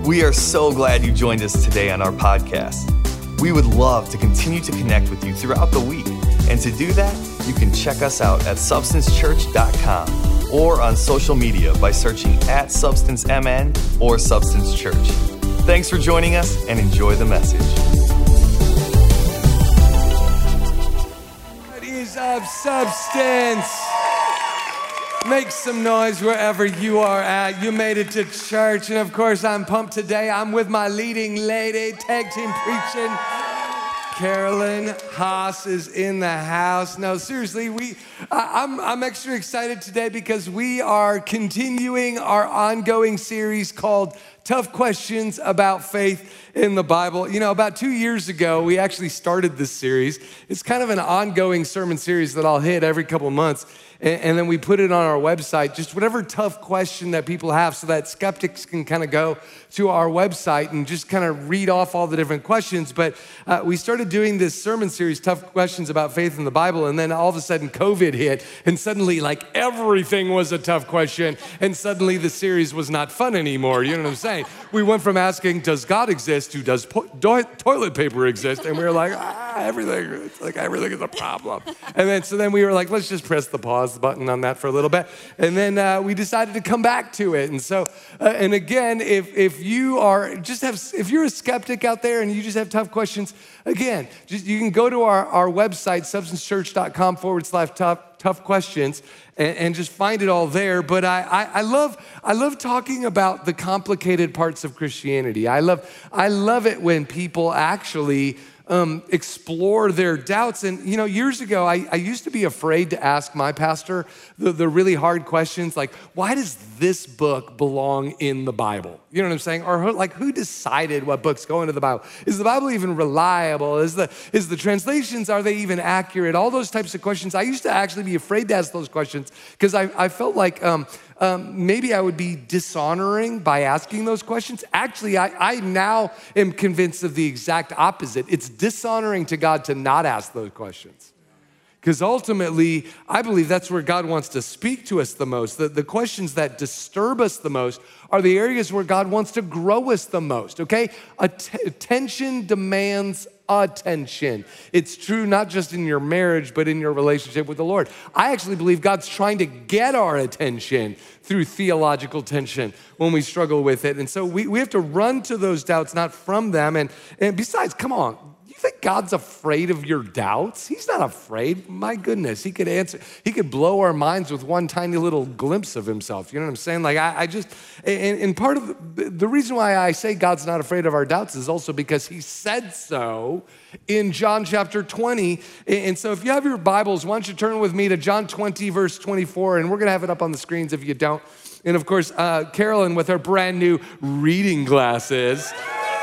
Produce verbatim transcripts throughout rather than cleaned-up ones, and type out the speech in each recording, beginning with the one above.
We are so glad you joined us today on our podcast. We would love to continue to connect with you throughout the week. And to do that, you can check us out at substance church dot com or on social media by searching at Substance M N or Substance Church. Thanks for joining us and enjoy the message. What is up, Substance? Make some noise wherever you are at. You made it to church. And of course, I'm pumped today. I'm with my leading lady, tag team preaching. Carolyn Haas is in the house. No, seriously, we, I, I'm, I'm extra excited today because we are continuing our ongoing series called Tough Questions About Faith in the Bible. You know, about two years ago, we actually started this series. It's kind of an ongoing sermon series that I'll hit every couple of months. And, and then we put it on our website, just whatever tough question that people have so that skeptics can kind of go to our website and just kind of read off all the different questions. But uh, we started doing this sermon series, Tough Questions About Faith in the Bible. And then all of a sudden COVID hit and suddenly like everything was a tough question. And suddenly the series was not fun anymore. You know what I'm saying? We went from asking, does God exist, to does po- do- toilet paper exist? And we were like, ah, everything, it's like everything is a problem. And then, so then we were like, let's just press the pause button on that for a little bit. And then uh, we decided to come back to it. And so, uh, and again, if if you are, just have, if you're a skeptic out there and you just have tough questions, again, just, you can go to our, our website, substance church dot com forward slash tough, tough questions, and, and just find it all there. But I, I, I love I love talking about the complicated parts of Christianity. I love I love it when people actually um, explore their doubts. And you know, years ago, I, I used to be afraid to ask my pastor the, the really hard questions, like, why does this book belong in the Bible? You know what I'm saying? Or who, like, who decided what books go into the Bible? Is the Bible even reliable? Is the is the translations, are they even accurate? All those types of questions. I used to actually be afraid to ask those questions because I, I felt like um, um, maybe I would be dishonoring by asking those questions. Actually, I, I now am convinced of the exact opposite. It's dishonoring to God to not ask those questions. Because ultimately, I believe that's where God wants to speak to us the most. The, the questions that disturb us the most are the areas where God wants to grow us the most, okay? Att- attention demands attention. It's true not just in your marriage, but in your relationship with the Lord. I actually believe God's trying to get our attention through theological tension when we struggle with it. And so we, we have to run to those doubts, not from them. And, and besides, come on, you think God's afraid of your doubts? He's not afraid. My goodness, he could answer, he could blow our minds with one tiny little glimpse of himself. You know what I'm saying? Like I, I just, and, and part of the, the reason why I say God's not afraid of our doubts is also because he said so in John chapter twenty. And so if you have your Bibles, why don't you turn with me to John twenty, verse twenty-four, and we're gonna have it up on the screens if you don't. And of course, uh, Carolyn with her brand new reading glasses.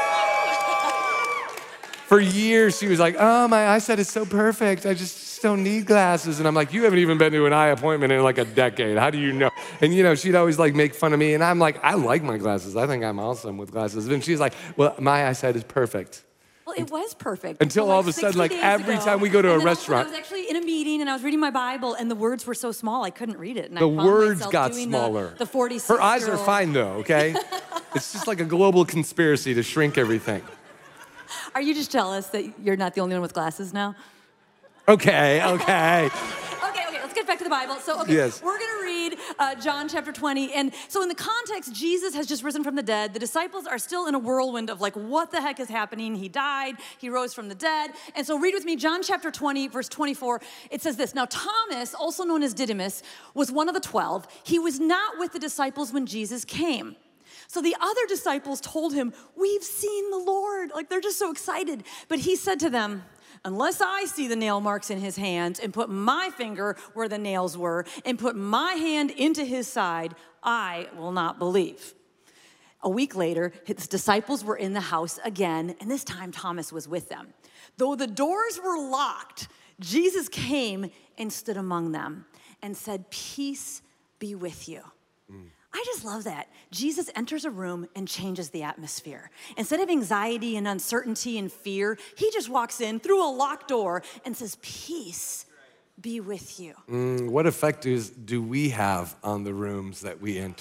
For years, she was like, oh, my eyesight is so perfect. I just don't need glasses. And I'm like, you haven't even been to an eye appointment in like a decade. How do you know? And you know, she'd always like make fun of me. And I'm like, I like my glasses. I think I'm awesome with glasses. And she's like, well, my eyesight is perfect. Well, it was perfect. Until like all of a sudden, like every ago. time we go to and a restaurant. I was actually in a meeting and I was reading my Bible and the words were so small I couldn't read it. And the I found words myself got doing smaller. The, the forty-six Her eyes are fine though, okay? It's just like a global conspiracy to shrink everything. Are you just jealous that you're not the only one with glasses now? Okay, okay. okay, okay, let's get back to the Bible. So, okay, yes. We're going to read uh, John chapter twenty. And so in the context, Jesus has just risen from the dead. The disciples are still in a whirlwind of like, what the heck is happening? He died, he rose from the dead. And so read with me, John chapter twenty, verse twenty-four. It says this, now Thomas, also known as Didymus, was one of the twelve. He was not with the disciples when Jesus came. So the other disciples told him, we've seen the Lord. Like they're just so excited. But he said to them, unless I see the nail marks in his hands and put my finger where the nails were and put my hand into his side, I will not believe. A week later, his disciples were in the house again, and this time Thomas was with them. Though the doors were locked, Jesus came and stood among them and said, peace be with you. Mm. I just love that. Jesus enters a room and changes the atmosphere. Instead of anxiety and uncertainty and fear, he just walks in through a locked door and says, peace be with you. Mm, what effect is, do we have on the rooms that we enter?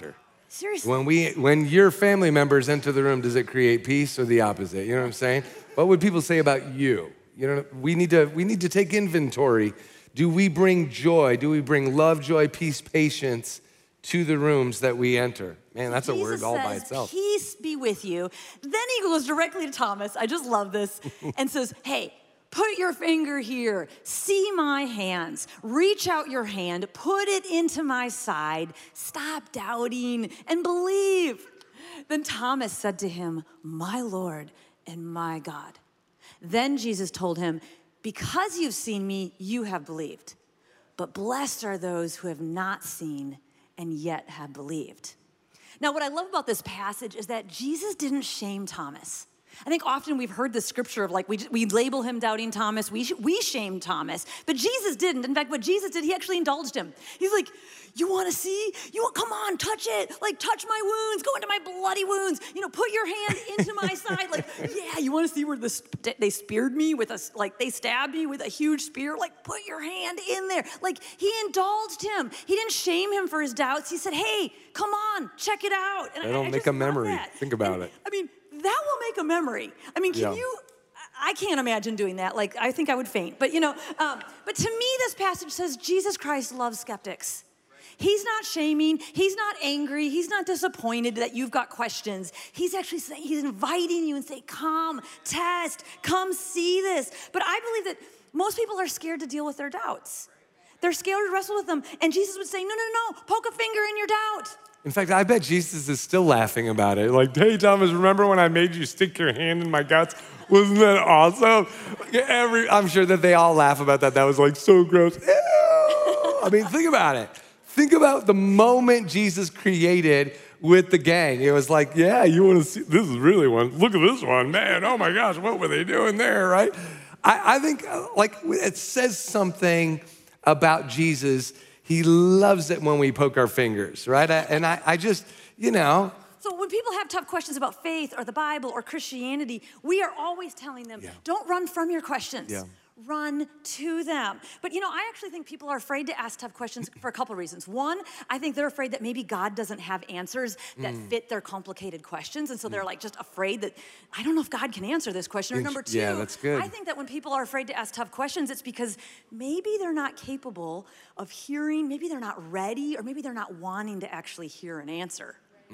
Seriously. When we, when your family members enter the room, does it create peace or the opposite? You know what I'm saying? What would people say about you? You know, we need to, we need to take inventory. Do we bring joy? Do we bring love, joy, peace, patience to the rooms that we enter? Man, that's Jesus a word all says, by itself. Peace be with you. Then he goes directly to Thomas. I just love this. And says, hey, put your finger here. See my hands. Reach out your hand. Put it into my side. Stop doubting and believe. Then Thomas said to him, my Lord and my God. Then Jesus told him, because you've seen me, you have believed. But blessed are those who have not seen and yet have believed. Now, what I love about this passage is that Jesus didn't shame Thomas. I think often we've heard the scripture of like, we, we label him doubting Thomas, we, we shame Thomas, but Jesus didn't. In fact, what Jesus did, he actually indulged him. He's like, you wanna see? You want, come on, touch it. Like, touch my wounds, go into my bloody wounds. You know, put your hand into my side. Like, yeah, you wanna see where the, they speared me with a, like they stabbed me with a huge spear? Like, put your hand in there. Like, he indulged him. He didn't shame him for his doubts. He said, hey, come on, check it out. And That'll I, I make just a memory. love that. Think about and, it. I mean, that will make a memory. I mean, can Yeah. you, I can't imagine doing that. Like, I think I would faint. But, you know, um, but to me, this passage says Jesus Christ loves skeptics. He's not shaming. He's not angry. He's not disappointed that you've got questions. He's actually saying, he's inviting you and saying, come, test, come see this. But I believe that most people are scared to deal with their doubts. They're scared to wrestle with them. And Jesus would say, no, no, no, poke a finger in your doubt. In fact, I bet Jesus is still laughing about it. Like, hey, Thomas, remember when I made you stick your hand in my guts? Wasn't that awesome? Every, I'm sure that they all laugh about that. That was like so gross. Ew. I mean, think about it. Think about the moment Jesus created with the gang. It was like, yeah, you want to see, this is really one. Look at this one, man. Oh my gosh, what were they doing there, right? I, I think like it says something about Jesus. He loves it when we poke our fingers, right? I, and I, I just, you know. So when people have tough questions about faith or the Bible or Christianity, we are always telling them, yeah. don't run from your questions. Yeah. Run to them. But you know, I actually think people are afraid to ask tough questions for a couple of reasons. One, I think they're afraid that maybe God doesn't have answers that mm. fit their complicated questions. And so mm. they're like just afraid that, I don't know if God can answer this question. Or number two, yeah, that's good. I think that when people are afraid to ask tough questions, it's because maybe they're not capable of hearing, maybe they're not ready, or maybe they're not wanting to actually hear an answer.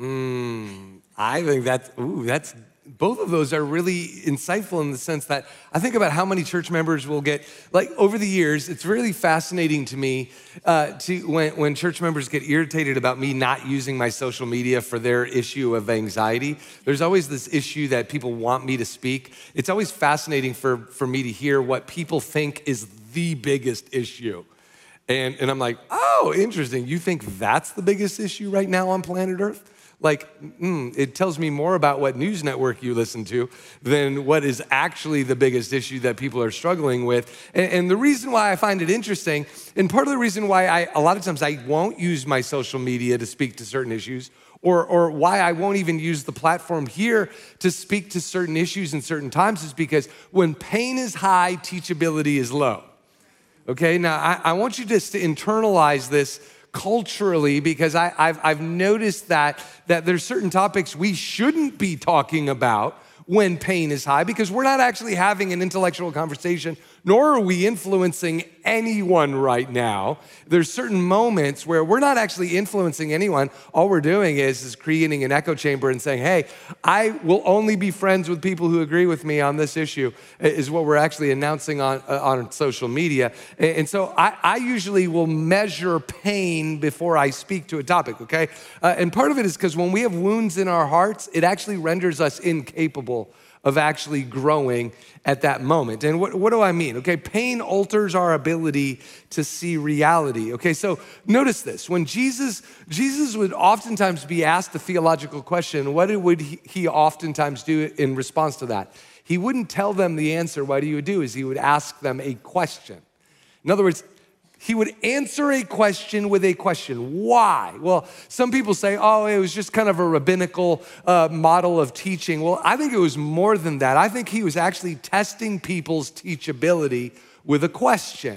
Mm, I think that's, ooh, that's, both of those are really insightful in the sense that I think about how many church members will get, like over the years, it's really fascinating to me uh, to when, when church members get irritated about me not using my social media for their issue of anxiety. There's always this issue that people want me to speak. It's always fascinating for, for me to hear what people think is the biggest issue. And, and I'm like, oh, interesting. You think that's the biggest issue right now on planet Earth? Like, mm, it tells me more about what news network you listen to than what is actually the biggest issue that people are struggling with. And, and the reason why I find it interesting, and part of the reason why I, a lot of times I won't use my social media to speak to certain issues, or, or why I won't even use the platform here to speak to certain issues in certain times is because when pain is high, teachability is low. Okay, now I, I want you just to internalize this culturally, because I, I've, I've noticed that, that there's certain topics we shouldn't be talking about when pain is high, because we're not actually having an intellectual conversation, nor are we influencing anyone right now. There's certain moments where we're not actually influencing anyone. All we're doing is, is creating an echo chamber and saying, hey, I will only be friends with people who agree with me on this issue, is what we're actually announcing on, uh, on social media. And, and so I, I usually will measure pain before I speak to a topic, okay? Uh, and part of it is because when we have wounds in our hearts, it actually renders us incapable of actually growing at that moment. And what, what do I mean? Okay, pain alters our ability to see reality. Okay, so notice this. When Jesus, Jesus would oftentimes be asked a theological question, what would he, he oftentimes do in response to that? He wouldn't tell them the answer. What he would do is he would ask them a question. In other words, he would answer a question with a question. Why? Well, some people say, oh, it was just kind of a rabbinical uh, model of teaching. Well, I think it was more than that. I think he was actually testing people's teachability with a question.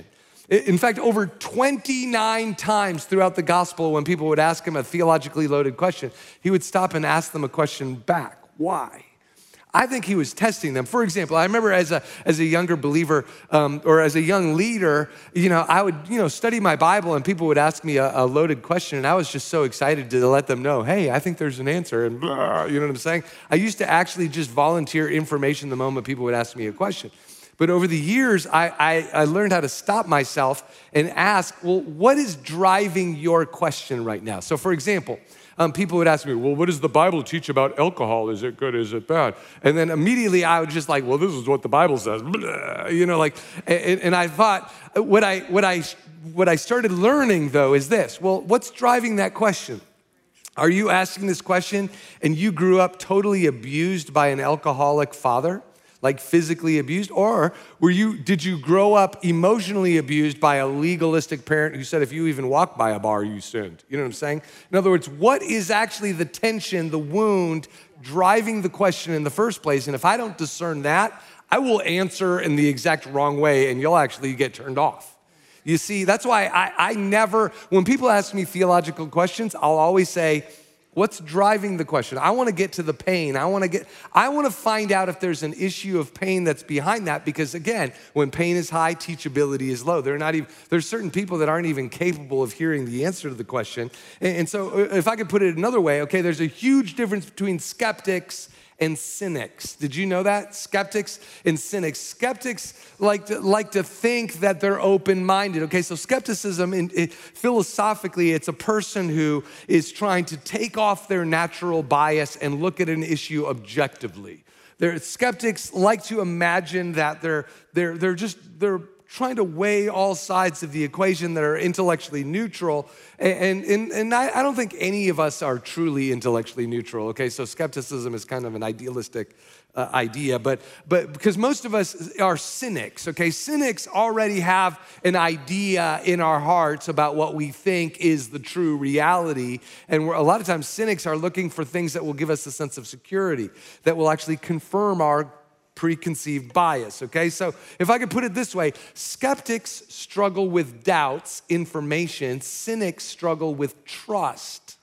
In fact, over twenty-nine times throughout the gospel, when people would ask him a theologically loaded question, he would stop and ask them a question back. Why? I think he was testing them. For example, I remember as a as a younger believer um, or as a young leader, you know, I would you know study my Bible and people would ask me a, a loaded question, and I was just so excited to let them know, hey, I think there's an answer, and blah, you know what I'm saying? I used to actually just volunteer information the moment people would ask me a question. But over the years, I, I, I learned how to stop myself and ask, well, what is driving your question right now? So for example, Um, people would ask me, well, what does the Bible teach about alcohol? Is it good? Is it bad? And then immediately I would just like, well, this is what the Bible says. Blah, you know, like, and, and I thought, what I, what I, what I started learning though is this. Well, what's driving that question? Are you asking this question and you grew up totally abused by an alcoholic father? Like physically abused? Or were you, did you grow up emotionally abused by a legalistic parent who said if you even walk by a bar, you sinned? You know what I'm saying? In other words, what is actually the tension, the wound, driving the question in the first place? And if I don't discern that, I will answer in the exact wrong way and you'll actually get turned off. You see, that's why I, I never, when people ask me theological questions, I'll always say, what's driving the question? I want to get to the pain. I want to get, I want to find out if there's an issue of pain that's behind that, because again, when pain is high, teachability is low. They're not even, there's certain people that aren't even capable of hearing the answer to the question. And, and so if I could put it another way, okay, there's a huge difference between skeptics and cynics. Did you know that? Skeptics and cynics. Skeptics like to, like to think that they're open-minded. Okay, so skepticism, in, it, philosophically, it's a person who is trying to take off their natural bias and look at an issue objectively. They're, skeptics like to imagine that they're, they're, they're just, they're trying to weigh all sides of the equation that are intellectually neutral. And, and, and I, I don't think any of us are truly intellectually neutral, okay? So skepticism is kind of an idealistic uh, idea, but, but because most of us are cynics, okay? Cynics already have an idea in our hearts about what we think is the true reality. And we're, a lot of times cynics are looking for things that will give us a sense of security, that will actually confirm our preconceived bias, okay? So if I could put it this way, skeptics struggle with doubts, information. Cynics struggle with trust.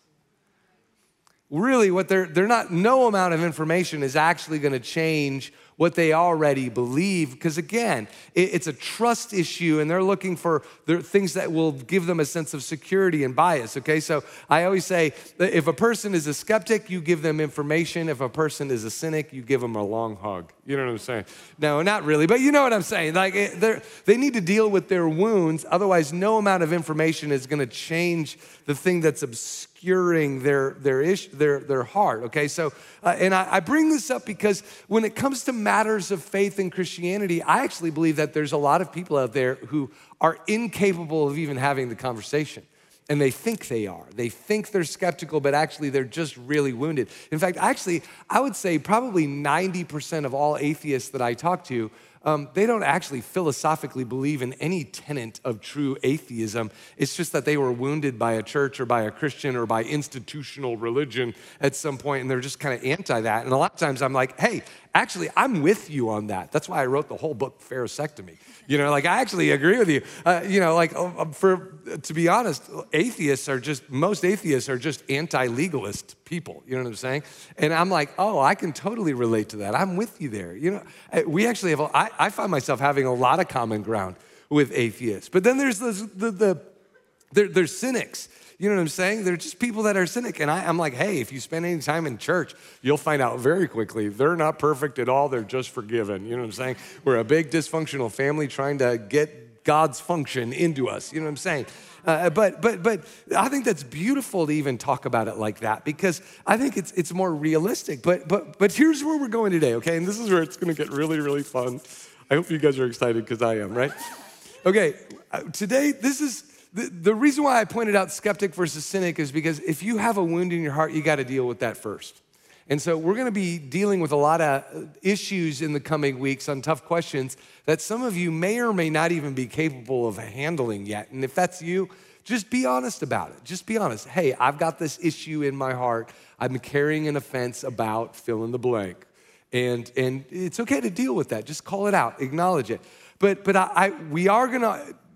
Really, what they're, they're not, no amount of information is actually gonna change what they already believe, because again, it, it's a trust issue and they're looking for their, things that will give them a sense of security and bias, okay? So I always say that if a person is a skeptic, you give them information. If a person is a cynic, you give them a long hug. You know what I'm saying? No, not really, but you know what I'm saying. Like they need to deal with their wounds, otherwise no amount of information is gonna change the thing that's obscuring their, their, ish, their, their heart, okay? So, uh, and I, I bring this up because when it comes to matters of faith in Christianity, I actually believe that there's a lot of people out there who are incapable of even having the conversation. And they think they are. They think they're skeptical, but actually they're just really wounded. In fact, actually, I would say probably ninety percent of all atheists that I talk to, um, they don't actually philosophically believe in any tenet of true atheism. It's just that they were wounded by a church or by a Christian or by institutional religion at some point, and they're just kind of anti that. And a lot of times I'm like, hey, actually, I'm with you on that. That's why I wrote the whole book, Pharisectomy. You know, like I actually agree with you. Uh, you know, like for to be honest, atheists are just, most atheists are just anti-legalist people. You know what I'm saying? And I'm like, oh, I can totally relate to that. I'm with you there. You know, we actually have, a, I, I find myself having a lot of common ground with atheists. But then there's this, the, the, there, there's cynics. You know what I'm saying? They're just people that are cynic. And I, I'm like, hey, if you spend any time in church, you'll find out very quickly they're not perfect at all. They're just forgiven. You know what I'm saying? We're a big dysfunctional family trying to get God's function into us. You know what I'm saying? Uh, but but but I think that's beautiful to even talk about it like that, because I think it's it's more realistic. But but but here's where we're going today, okay? And this is where it's going to get really, really fun. I hope you guys are excited because I am, right? Okay, today this is the, the reason why I pointed out skeptic versus cynic is because if you have a wound in your heart, you got to deal with that first. And so we're going to be dealing with a lot of issues in the coming weeks on tough questions that some of you may or may not even be capable of handling yet. And if that's you, just be honest about it. Just be honest. Hey, I've got this issue in my heart. I'm carrying an offense about fill in the blank. And, and it's okay to deal with that. Just call it out. Acknowledge it. But, but I, I, we are going to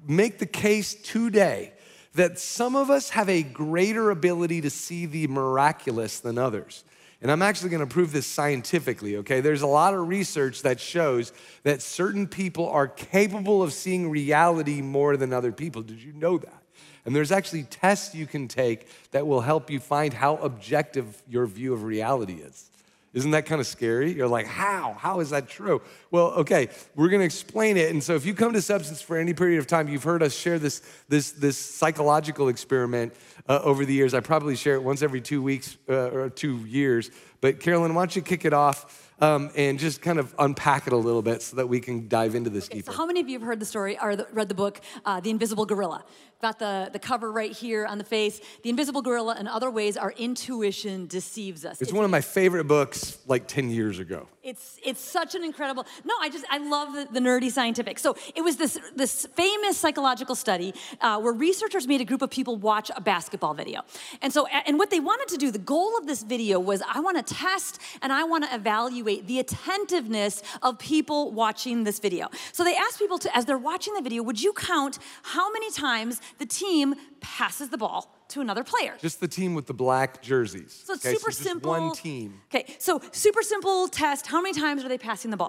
make the case today that some of us have a greater ability to see the miraculous than others. And I'm actually gonna prove this scientifically, okay? There's a lot of research that shows that certain people are capable of seeing reality more than other people. Did you know that? And there's actually tests you can take that will help you find how objective your view of reality is. Isn't that kind of scary? You're like, how? How is that true? Well, okay, we're gonna explain it. And so if you come to Substance for any period of time, you've heard us share this, this, this psychological experiment uh, over the years. I probably share it once every two weeks uh, or two years. But Carolyn, why don't you kick it off um, and just kind of unpack it a little bit so that we can dive into this okay, deeper. So how many of you have heard the story or the, read the book, uh, The Invisible Gorilla? Got the, the cover right here on the face. The Invisible Gorilla and Other Ways Our Intuition Deceives Us. It's, it's one of my favorite books like ten years ago. It's it's such an incredible, no, I just, I love the, the nerdy scientific. So it was this, this famous psychological study uh, where researchers made a group of people watch a basketball video. And so, and what they wanted to do, the goal of this video was I wanna test and I wanna evaluate the attentiveness of people watching this video. So they asked people to, as they're watching the video, would you count how many times the team passes the ball to another player? Just the team with the black jerseys. So it's okay? super so just simple. one team. Okay, so super simple test. How many times are they passing the ball?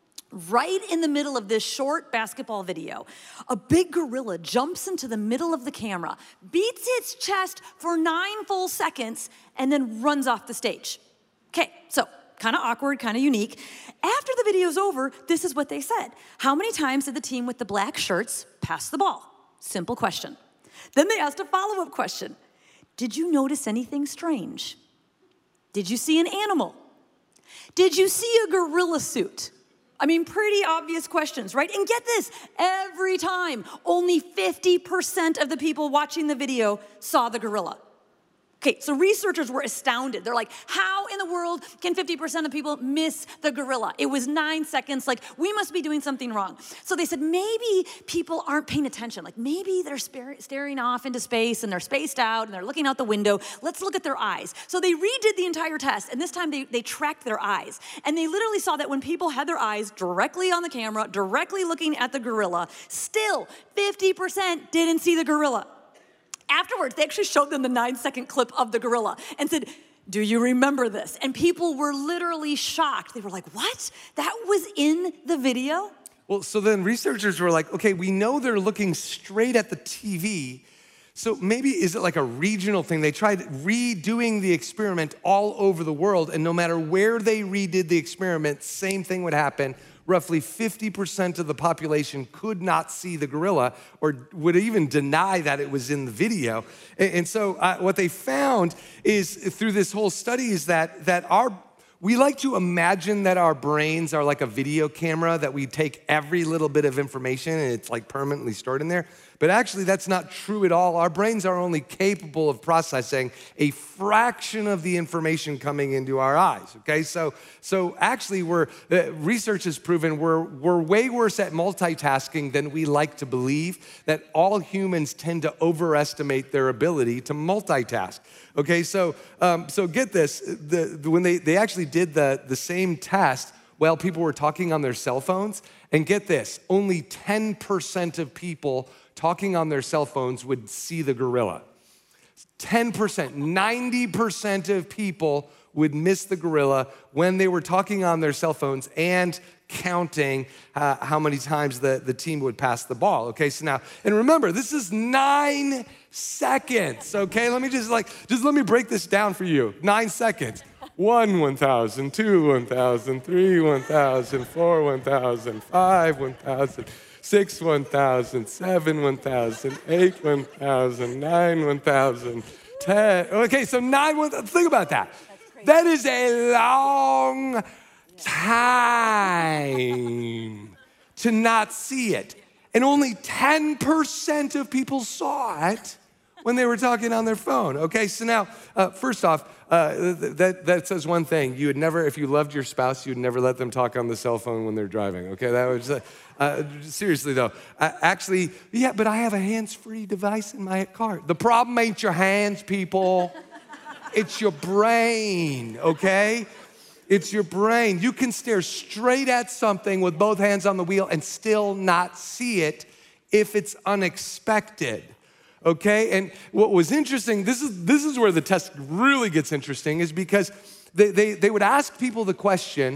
Right in the middle of this short basketball video, a big gorilla jumps into the middle of the camera, beats its chest for nine full seconds, and then runs off the stage. Okay, so kind of awkward, kind of unique. After the video's over, this is what they said. How many times did the team with the black shirts pass the ball? Simple question. Then they asked a follow-up question. Did you notice anything strange? Did you see an animal? Did you see a gorilla suit? I mean, pretty obvious questions, right? And get this, every time, only fifty percent of the people watching the video saw the gorilla. Okay, so researchers were astounded. They're like, how in the world can fifty percent of people miss the gorilla? It was nine seconds, like, we must be doing something wrong. So they said, maybe people aren't paying attention. Like, maybe they're staring off into space and they're spaced out and they're looking out the window. Let's look at their eyes. So they redid the entire test, and this time they, they tracked their eyes. And they literally saw that when people had their eyes directly on the camera, directly looking at the gorilla, still fifty percent didn't see the gorilla. Afterwards, they actually showed them the nine second clip of the gorilla and said, do you remember this? And people were literally shocked. They were like, what? That was in the video? Well, so then researchers were like, okay, we know they're looking straight at the T V, so maybe is it like a regional thing? They tried redoing the experiment all over the world, and no matter where they redid the experiment, same thing would happen. Roughly fifty percent of the population could not see the gorilla or would even deny that it was in the video. And, and so uh, what they found is through this whole study is that, that our, we like to imagine that our brains are like a video camera, that we take every little bit of information and it's like permanently stored in there. But actually that's not true at all. Our brains are only capable of processing a fraction of the information coming into our eyes, okay? So, so actually we're, uh, research has proven we're, we're way worse at multitasking than we like to believe, that all humans tend to overestimate their ability to multitask, okay? So, um, so get this, the, the, when they, they actually did the, the same test while people were talking on their cell phones, and get this, only ten percent of people talking on their cell phones would see the gorilla. ten percent, ninety percent of people would miss the gorilla when they were talking on their cell phones and counting uh, how many times the, the team would pass the ball, okay? So now, and remember, this is nine seconds, okay? Let me just like, just let me break this down for you. Nine seconds. One, one thousand, two, one thousand, three, one thousand, four, one thousand, five, one thousand, six, one thousand, seven, one thousand, eight, one thousand, nine, one thousand, ten. Okay, so nine, one, think about that. That is a long time to not see it. And only ten percent of people saw it when they were talking on their phone. Okay, so now, uh, first off, uh, that, that says one thing. You would never, if you loved your spouse, you would never let them talk on the cell phone when they're driving, okay? That was, uh, uh, seriously though, uh, actually, yeah, but I have a hands-free device in my car. The problem ain't your hands, people. It's your brain, okay? It's your brain. You can stare straight at something with both hands on the wheel and still not see it if it's unexpected. Okay, and what was interesting, this is this is where the test really gets interesting, is because they, they, they would ask people the question,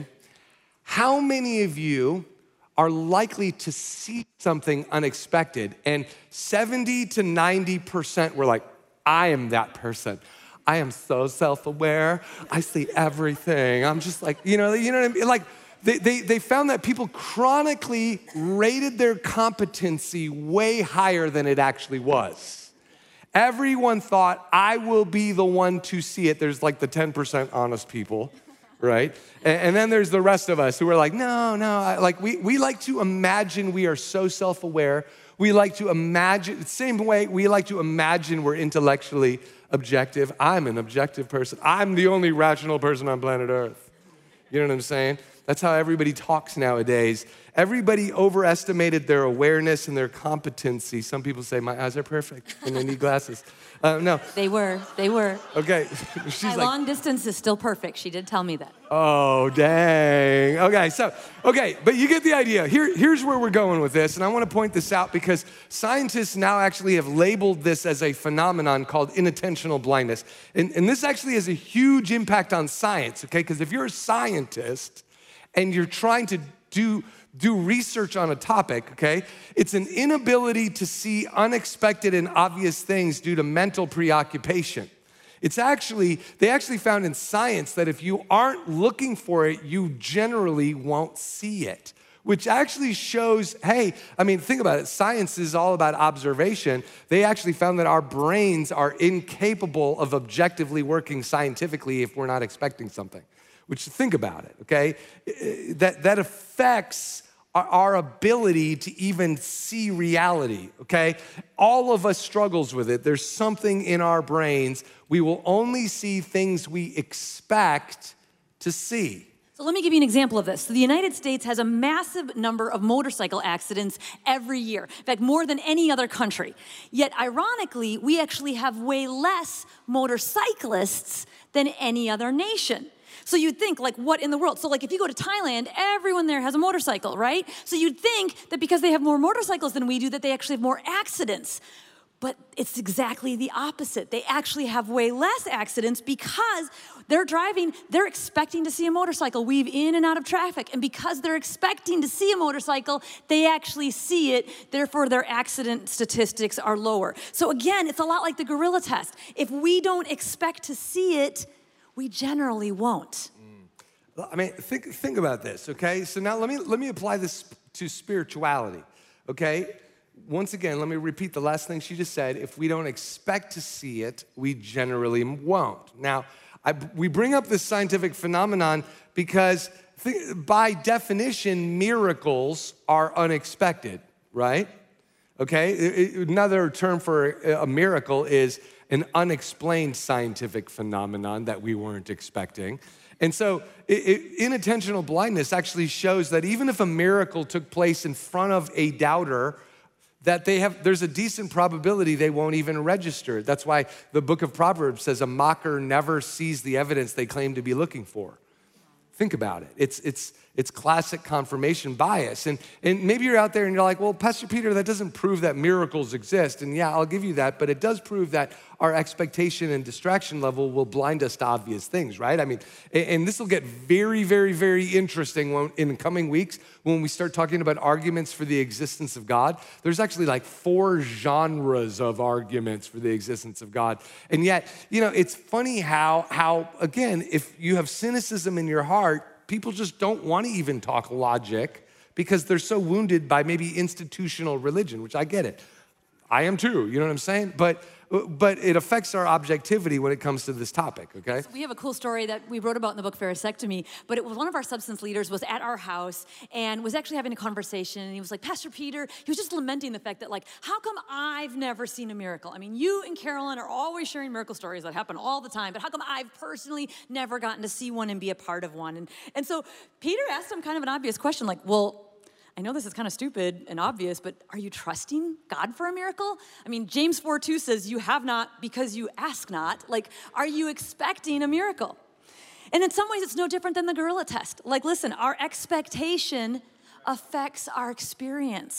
how many of you are likely to see something unexpected? And seventy to ninety percent were like, I am that person. I am so self-aware. I see everything. I'm just like, you know, you know what I mean? Like, They, they, they found that people chronically rated their competency way higher than it actually was. Everyone thought, I will be the one to see it. There's like the ten percent honest people, right? And, and then there's the rest of us who are like, no, no. I, like we, we like to imagine we are so self-aware. We like to imagine, same way we like to imagine we're intellectually objective. I'm an objective person. I'm the only rational person on planet Earth. You know what I'm saying? That's how everybody talks nowadays. Everybody overestimated their awareness and their competency. Some people say, my eyes are perfect and I need glasses. Uh, no. They were, they were. Okay. She's My like, long distance is still perfect. She did tell me that. Oh, dang. Okay, so, okay, but you get the idea. Here, here's where we're going with this, and I want to point this out because scientists now actually have labeled this as a phenomenon called inattentional blindness. And, and this actually has a huge impact on science, okay? Because if you're a scientist and you're trying to do do research on a topic, okay? It's an inability to see unexpected and obvious things due to mental preoccupation. It's actually, they actually found in science that if you aren't looking for it, you generally won't see it, which actually shows, hey, I mean, think about it. Science is all about observation. They actually found that our brains are incapable of objectively working scientifically if we're not expecting something, which think about it, okay? That, that affects our, our ability to even see reality, okay? All of us struggles with it. There's something in our brains. We will only see things we expect to see. So let me give you an example of this. So the United States has a massive number of motorcycle accidents every year. In fact, more than any other country. Yet, ironically, we actually have way less motorcyclists than any other nation. So you'd think, like, what in the world? So, like, if you go to Thailand, everyone there has a motorcycle, right? So you'd think that because they have more motorcycles than we do, that they actually have more accidents. But it's exactly the opposite. They actually have way less accidents because they're driving, they're expecting to see a motorcycle weave in and out of traffic. And because they're expecting to see a motorcycle, they actually see it. Therefore, their accident statistics are lower. So again, it's a lot like the gorilla test. If we don't expect to see it, we generally won't. Mm. I mean, think, think about this, okay? So now let me, let me apply this to spirituality, okay? Once again, let me repeat the last thing she just said. If we don't expect to see it, we generally won't. Now, I, we bring up this scientific phenomenon because th- by definition, miracles are unexpected, right? Okay, it, it, another term for a miracle is an unexplained scientific phenomenon that we weren't expecting. And so it, it, inattentional blindness actually shows that even if a miracle took place in front of a doubter, that they have, there's a decent probability they won't even register. That's why the book of Proverbs says a mocker never sees the evidence they claim to be looking for. Think about it. It's, it's, it's classic confirmation bias. And, and maybe you're out there and you're like, well, Pastor Peter, that doesn't prove that miracles exist. And yeah, I'll give you that, but it does prove that our expectation and distraction level will blind us to obvious things, right? I mean, and, and this will get very, very, very interesting when, in the coming weeks when we start talking about arguments for the existence of God. There's actually like four genres of arguments for the existence of God. And yet, you know, it's funny how, how again, if you have cynicism in your heart, people just don't want to even talk logic because they're so wounded by maybe institutional religion, which I get it. I am too, you know what I'm saying? But but it affects our objectivity when it comes to this topic, okay? So we have a cool story that we wrote about in the book Pharisectomy, but it was one of our substance leaders was at our house and was actually having a conversation, and he was like, Pastor Peter, he was just lamenting the fact that, like, how come I've never seen a miracle? I mean, you and Carolyn are always sharing miracle stories that happen all the time, but how come I've personally never gotten to see one and be a part of one? And, and so Peter asked him kind of an obvious question, like, well, I know this is kind of stupid and obvious, but are you trusting God for a miracle? I mean, James four two says, you have not because you ask not. Like, are you expecting a miracle? And in some ways, it's no different than the gorilla test. Like, listen, our expectation affects our experience.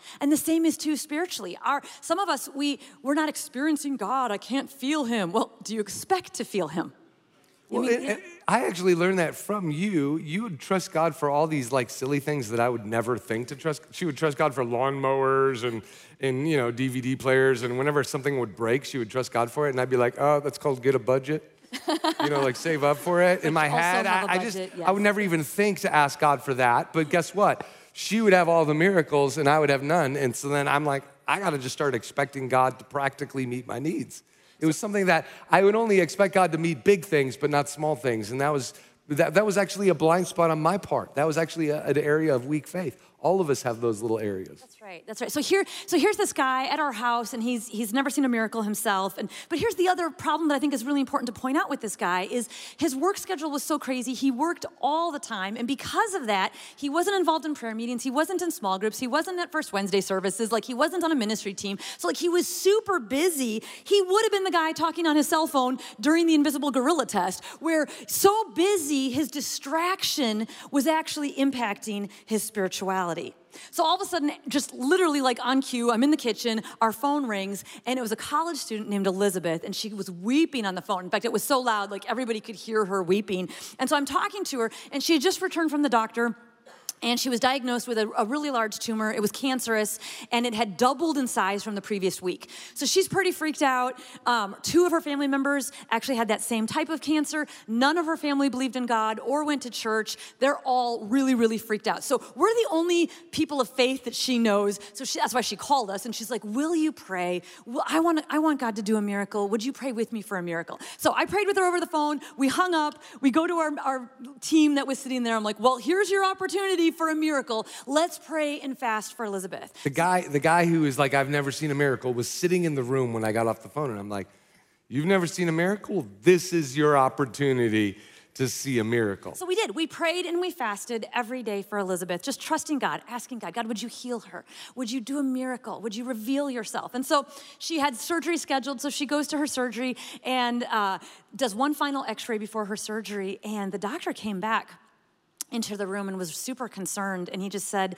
And the same is too spiritually. Our, some of us, we, we're not experiencing God. I can't feel him. Well, do you expect to feel him? Well, mean, it, it, I actually learned that from you. You would trust God for all these like silly things that I would never think to trust. She would trust God for lawnmowers and, and you know, D V D players. And whenever something would break, she would trust God for it. And I'd be like, oh, that's called get a budget. You know, like save up for it. In my head, I, I just, yes. I would never even think to ask God for that. But guess what? She would have all the miracles and I would have none. And so then I'm like, I got to just start expecting God to practically meet my needs. It was something that I would only expect God to meet big things, but not small things. And that was that, that was actually a blind spot on my part. That was actually a, an area of weak faith. All of us have those little areas. That's right. That's right. So here, so here's this guy at our house, and he's he's never seen a miracle himself. And but here's the other problem that I think is really important to point out with this guy is his work schedule was so crazy. He worked all the time, and because of that, he wasn't involved in prayer meetings. He wasn't in small groups. He wasn't at First Wednesday services. Like he wasn't on a ministry team. So like he was super busy. He would have been the guy talking on his cell phone during the invisible gorilla test, where so busy his distraction was actually impacting his spirituality. So all of a sudden, just literally like on cue, I'm in the kitchen, our phone rings, and it was a college student named Elizabeth, and she was weeping on the phone. In fact, it was so loud, like everybody could hear her weeping. And so I'm talking to her, and she had just returned from the doctor, and she was diagnosed with a, a really large tumor. It was cancerous, and it had doubled in size from the previous week. So she's pretty freaked out. Um, two of her family members actually had that same type of cancer. None of her family believed in God or went to church. They're all really, really freaked out. So we're the only people of faith that she knows. So she, that's why she called us, and she's like, will you pray? Well, I want I want God to do a miracle. Would you pray with me for a miracle? So I prayed with her over the phone. We hung up. We go to our, our team that was sitting there. I'm like, well, here's your opportunity for a miracle. Let's pray and fast for Elizabeth. The guy, the guy who is like, I've never seen a miracle, was sitting in the room when I got off the phone, and I'm like, you've never seen a miracle? This is your opportunity to see a miracle. So we did. We prayed and we fasted every day for Elizabeth, just trusting God, asking God, God, would you heal her? Would you do a miracle? Would you reveal yourself? And so she had surgery scheduled, so she goes to her surgery and uh, does one final x-ray before her surgery, and the doctor came back into the room and was super concerned, and he just said,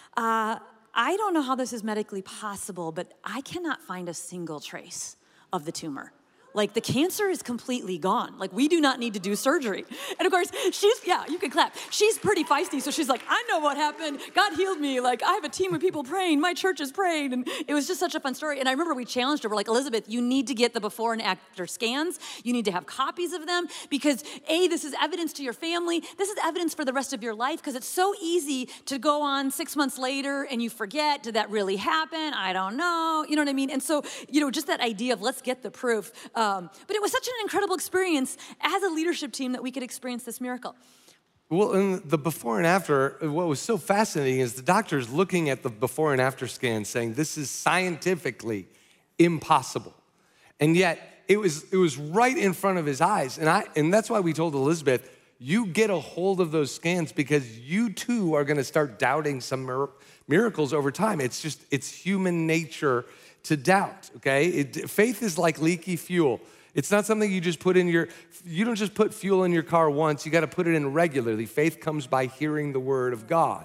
uh, I don't know how this is medically possible, but I cannot find a single trace of the tumor. Like, the cancer is completely gone. Like, we do not need to do surgery. And of course, she's, yeah, you can clap. She's pretty feisty, so she's like, I know what happened. God healed me. Like, I have a team of people praying. My church is praying. And it was just such a fun story. And I remember we challenged her. We're like, Elizabeth, you need to get the before and after scans. You need to have copies of them because, A, this is evidence to your family. This is evidence for the rest of your life because it's so easy to go on six months later and you forget, did that really happen? I don't know. You know what I mean? And so, you know, just that idea of let's get the proof. Um, but it was such an incredible experience as a leadership team that we could experience this miracle. Well, in the before and after, what was so fascinating is the doctors looking at the before and after scan saying this is scientifically impossible. And yet it was it was right in front of his eyes. And I and that's why we told Elizabeth, you get a hold of those scans because you too are gonna start doubting some mir- miracles over time. It's just, it's human nature to doubt, okay? It, faith is like leaky fuel. It's not something you just put in your, you don't just put fuel in your car once, you gotta put it in regularly. Faith comes by hearing the word of God.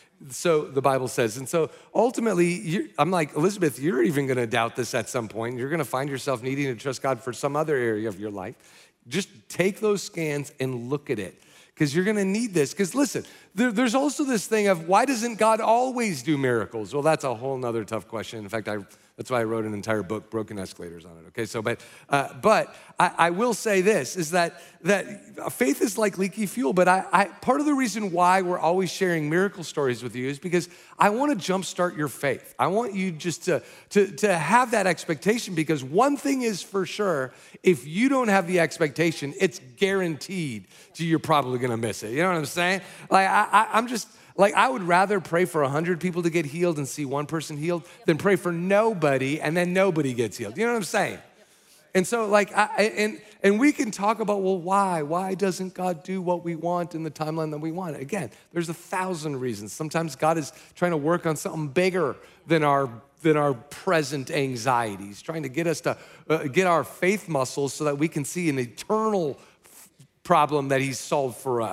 So the Bible says. And so ultimately, you're, I'm like, Elizabeth, you're even gonna doubt this at some point. You're gonna find yourself needing to trust God for some other area of your life. Just take those scans and look at it because you're gonna need this. Because listen, there, there's also this thing of why doesn't God always do miracles? Well, that's a whole nother tough question. In fact, I That's why I wrote an entire book, Broken Escalators, on it, okay? So, but uh, but I, I will say this, is that that faith is like leaky fuel, but I, I part of the reason why we're always sharing miracle stories with you is because I wanna jumpstart your faith. I want you just to, to, to have that expectation because one thing is for sure, if you don't have the expectation, it's guaranteed to you're probably gonna miss it. You know what I'm saying? Like, I, I, I'm just, Like, I would rather pray for one hundred people to get healed and see one person healed than pray for nobody and then nobody gets healed. You know what I'm saying? And so, like, I, and, and we can talk about, well, why? Why doesn't God do what we want in the timeline that we want? Again, there's a thousand reasons. Sometimes God is trying to work on something bigger than our than our present anxieties, trying to get us to uh, get our faith muscles so that we can see an eternal f- problem that he's solved for us.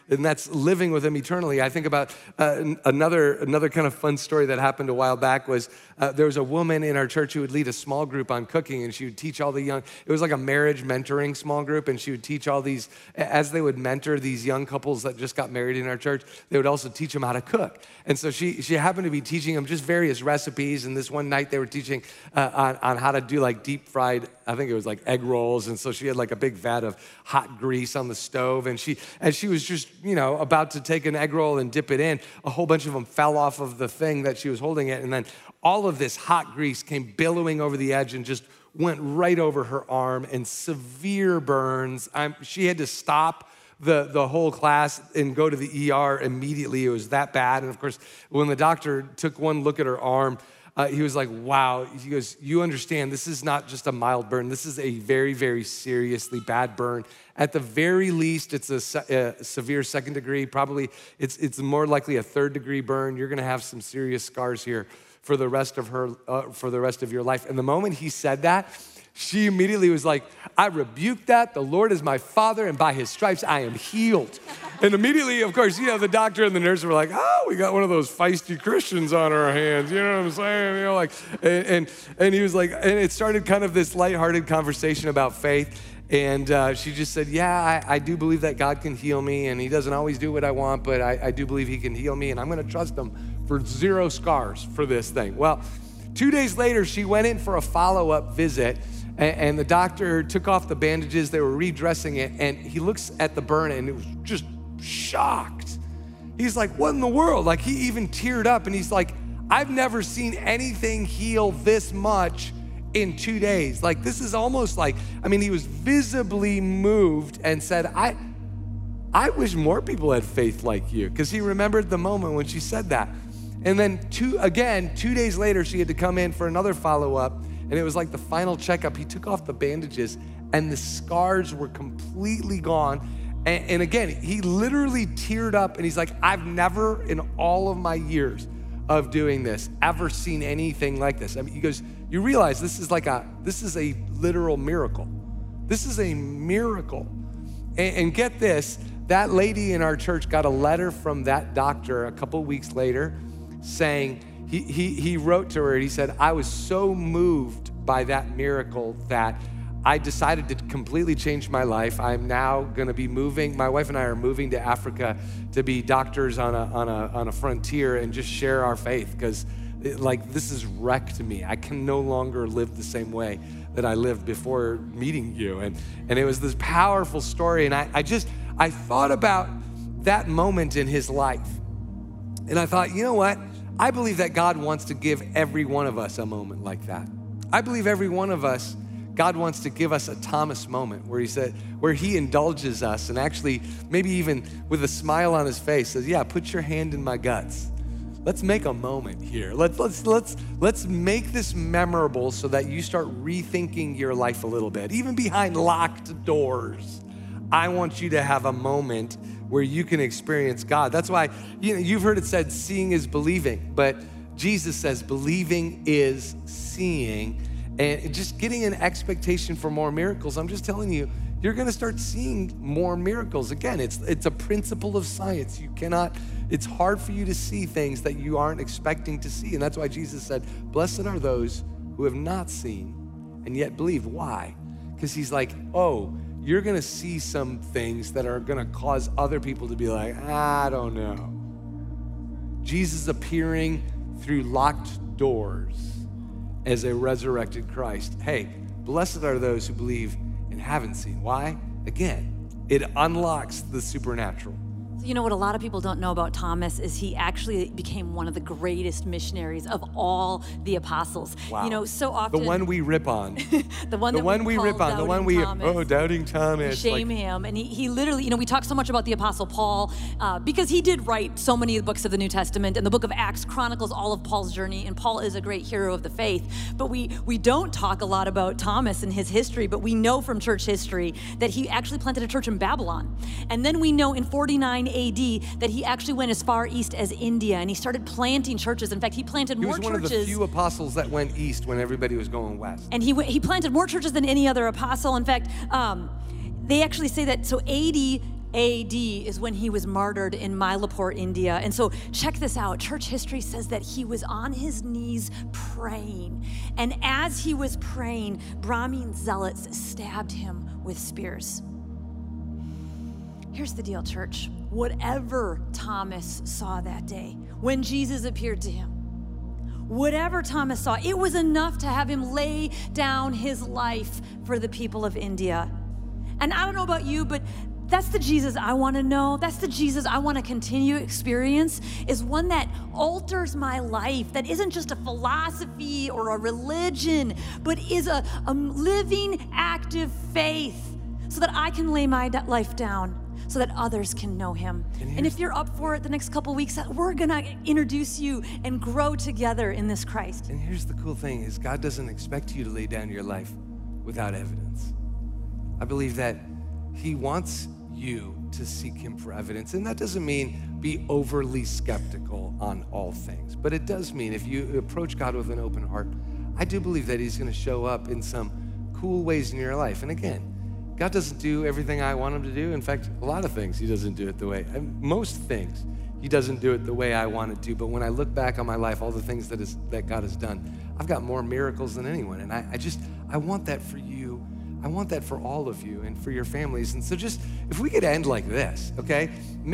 and that's living with him eternally. I think about uh, another another kind of fun story that happened a while back was uh, there was a woman in our church who would lead a small group on cooking, and she would teach all the young, it was like a marriage mentoring small group, and she would teach all these, as they would mentor these young couples that just got married in our church, they would also teach them how to cook. And so she she happened to be teaching them just various recipes, and this one night they were teaching uh, on, on how to do like deep fried, I think it was like egg rolls, and so she had like a big vat of hot grease on the stove, and she, as she was just, you know, about to take an egg roll and dip it in, a whole bunch of them fell off of the thing that she was holding it, and then all of this hot grease came billowing over the edge and just went right over her arm, and severe burns. I'm, she had to stop the, the whole class and go to the E R immediately. It was that bad, and of course, when the doctor took one look at her arm, Uh, he was like, wow. He goes, you understand, this is not just a mild burn. This is a very, very seriously bad burn. At the very least, it's a, se- a severe second degree. Probably it's it's more likely a third degree burn. You're gonna have some serious scars here for the rest of her, uh, for the rest of your life. And the moment he said that, she immediately was like, I rebuke that. The Lord is my Father, and by his stripes I am healed. And immediately, of course, you know, the doctor and the nurse were like, oh, we got one of those feisty Christians on our hands. You know what I'm saying? You know, like, and and, and he was like, and it started kind of this lighthearted conversation about faith. And uh, she just said, yeah, I, I do believe that God can heal me, and he doesn't always do what I want, but I, I do believe he can heal me, and I'm gonna trust him for zero scars for this thing. Well, two days later, she went in for a follow-up visit, and, and the doctor took off the bandages. They were redressing it, and he looks at the burn, and it was just shocked. He's like, what in the world? Like, he even teared up, and he's like, I've never seen anything heal this much in two days. Like, this is almost like, I mean, he was visibly moved and said, I, I wish more people had faith like you, because he remembered the moment when she said that. And then two, again, two days later, she had to come in for another follow-up, and it was like the final checkup. He took off the bandages, and the scars were completely gone. And, and again, he literally teared up, and he's like, I've never in all of my years of doing this ever seen anything like this. I mean, he goes, you realize this is like a, this is a literal miracle. This is a miracle. And, and get this, that lady in our church got a letter from that doctor a couple weeks later saying, he, he, he wrote to her and he said, I was so moved by that miracle that I decided to completely change my life. I'm now gonna be moving, my wife and I are moving to Africa to be doctors on a, on a, on a frontier and just share our faith, because like this has wrecked me. I can no longer live the same way that I lived before meeting you. And, and it was this powerful story. And I, I just, I thought about that moment in his life. And I thought, you know what? I believe that God wants to give every one of us a moment like that. I believe every one of us, God wants to give us a Thomas moment where he said, where he indulges us and actually maybe even with a smile on his face says, yeah, put your hand in my guts. Let's make a moment here. Let's, let's, let's, let's make this memorable so that you start rethinking your life a little bit. Even behind locked doors, I want you to have a moment where you can experience God. That's why, you know, you've heard it said, seeing is believing, but Jesus says believing is seeing. And just getting an expectation for more miracles, I'm just telling you, you're gonna start seeing more miracles. Again, it's it's a principle of science. You cannot, it's hard for you to see things that you aren't expecting to see. And that's why Jesus said, blessed are those who have not seen and yet believe. Why? Because he's like, oh, you're gonna see some things that are gonna cause other people to be like, I don't know. Jesus appearing through locked doors as a resurrected Christ. Hey, blessed are those who believe and haven't seen. Why? Again, it unlocks the supernatural. You know what a lot of people don't know about Thomas is he actually became one of the greatest missionaries of all the apostles. Wow. You know, so often. The one we rip on. the one the that one we, we rip on. The one we, Thomas. oh, doubting Thomas. We shame like, him. And he, he literally, you know, we talk so much about the apostle Paul uh, because he did write so many of the books of the New Testament, and the book of Acts chronicles all of Paul's journey, and Paul is a great hero of the faith. But we, we don't talk a lot about Thomas and his history, but we know from church history that he actually planted a church in Babylon. And then we know in forty-nine A D that he actually went as far east as India, and he started planting churches. In fact, he planted he more was one churches. of the few apostles that went east when everybody was going west. And he he planted more churches than any other apostle. In fact, um, they actually say that, so eighty A D is when he was martyred in Mylapore, India. And so check this out. Church history says that he was on his knees praying. And as he was praying, Brahmin zealots stabbed him with spears. Here's the deal, church. Whatever Thomas saw that day, when Jesus appeared to him, whatever Thomas saw, it was enough to have him lay down his life for the people of India. And I don't know about you, but that's the Jesus I want to know. That's the Jesus I want to continue to experience, is one that alters my life, that isn't just a philosophy or a religion, but is a, a living, active faith, so that I can lay my life down, so that others can know him. And, and if you're up for it the next couple weeks, we're gonna introduce you and grow together in this Christ. And here's the cool thing is God doesn't expect you to lay down your life without evidence. I believe that he wants you to seek him for evidence. And that doesn't mean be overly skeptical on all things, but it does mean if you approach God with an open heart, I do believe that he's gonna show up in some cool ways in your life. And again, God doesn't do everything I want him to do. In fact, a lot of things he doesn't do it the way, most things he doesn't do it the way I want it to. But when I look back on my life, all the things that is that God has done, I've got more miracles than anyone. And I, I just, I want that for you. I want that for all of you and for your families. And so just, if we could end like this, okay?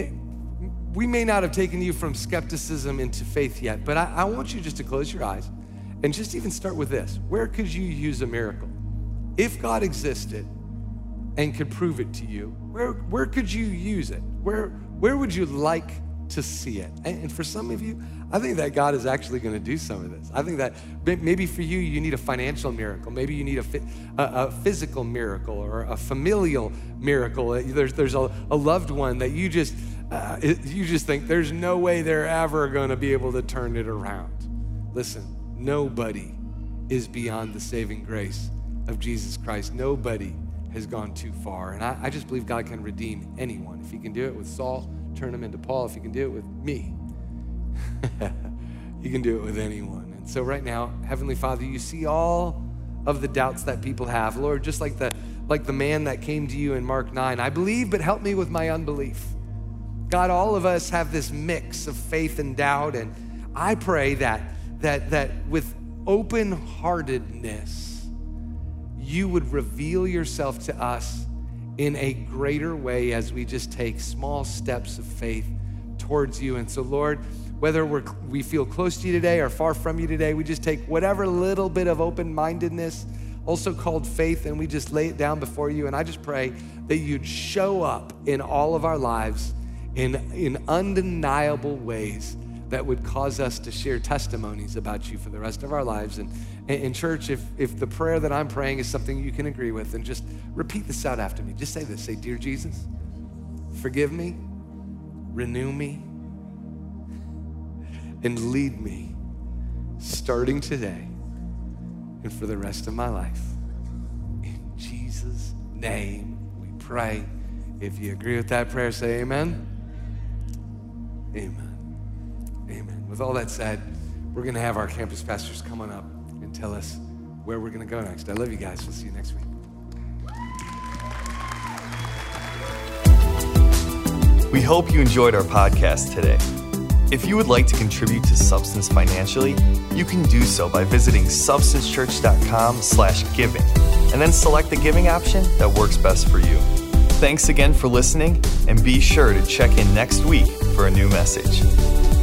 We may not have taken you from skepticism into faith yet, but I, I want you just to close your eyes and just even start with this. Where could you use a miracle? If God existed and could prove it to you, where where could you use it? Where where would you like to see it? And, and for some of you, I think that God is actually gonna do some of this. I think that maybe for you, you need a financial miracle. Maybe you need a, a, a physical miracle or a familial miracle. There's there's a, a loved one that you just, uh, you just think there's no way they're ever gonna be able to turn it around. Listen, nobody is beyond the saving grace of Jesus Christ. Nobody has gone too far. And I, I just believe God can redeem anyone. If he can do it with Saul, turn him into Paul. If he can do it with me, he can do it with anyone. And so right now, Heavenly Father, you see all of the doubts that people have. Lord, just like the, like the man that came to you in Mark nine, I believe, but help me with my unbelief. God, all of us have this mix of faith and doubt. And I pray that, that, that with open-heartedness, you would reveal yourself to us in a greater way as we just take small steps of faith towards you. And so, Lord, whether we're, we feel close to you today or far from you today, we just take whatever little bit of open-mindedness, also called faith, and we just lay it down before you. And I just pray that you'd show up in all of our lives in, in undeniable ways that would cause us to share testimonies about you for the rest of our lives. And in church, if, if the prayer that I'm praying is something you can agree with, then just repeat this out after me. Just say this, say, "Dear Jesus, forgive me, renew me, and lead me starting today and for the rest of my life. In Jesus' name we pray." If you agree with that prayer, say amen. Amen. Amen. With all that said, we're gonna have our campus pastors come on up and tell us where we're gonna go next. I love you guys. We'll see you next week. We hope you enjoyed our podcast today. If you would like to contribute to Substance financially, you can do so by visiting substancechurch.com slash giving and then select the giving option that works best for you. Thanks again for listening, and be sure to check in next week for a new message.